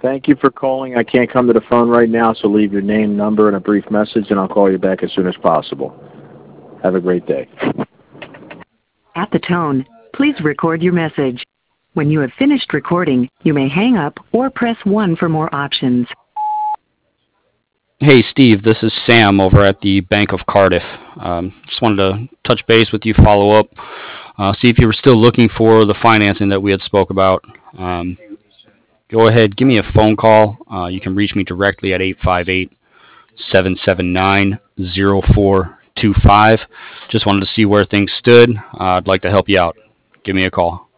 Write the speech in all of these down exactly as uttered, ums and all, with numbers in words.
Thank you for calling. I can't come to the phone right now, so leave your name, number, and a brief message, and I'll call you back as soon as possible. Have a great day. At the tone, please record your message. When you have finished recording, you may hang up or press one for more options. Hey, Steve, this is Sam over at the Bank of Cardiff. Um, just wanted to touch base with you, follow up, uh, see if you were still looking for the financing that we had spoke about. Um, go ahead, give me a phone call. Uh, you can reach me directly at eight five eight, seven seven nine, zero four two five. Just wanted to see where things stood. Uh, I'd like to help you out. Give me a call.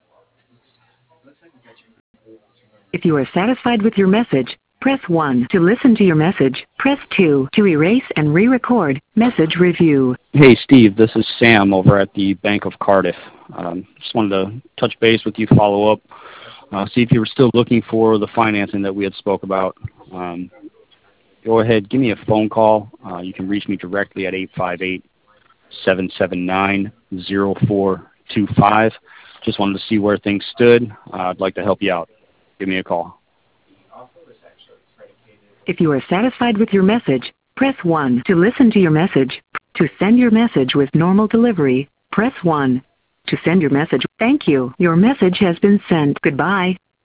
If you are satisfied with your message, press one. To listen to your message, press two. To erase and re-record, message review. Hey, Steve, this is Sam over at the Bank of Cardiff. Um, just wanted to touch base with you, follow up, uh, see if you were still looking for the financing that we had spoke about. Um, go ahead, give me a phone call. Uh, you can reach me directly at eight five eight, seven seven nine, zero four two five. Just wanted to see where things stood. Uh, I'd like to help you out. Give me a call. If you are satisfied with your message, press one. To listen to your message, to send your message with normal delivery, press one. To send your message, thank you. Your message has been sent. Goodbye.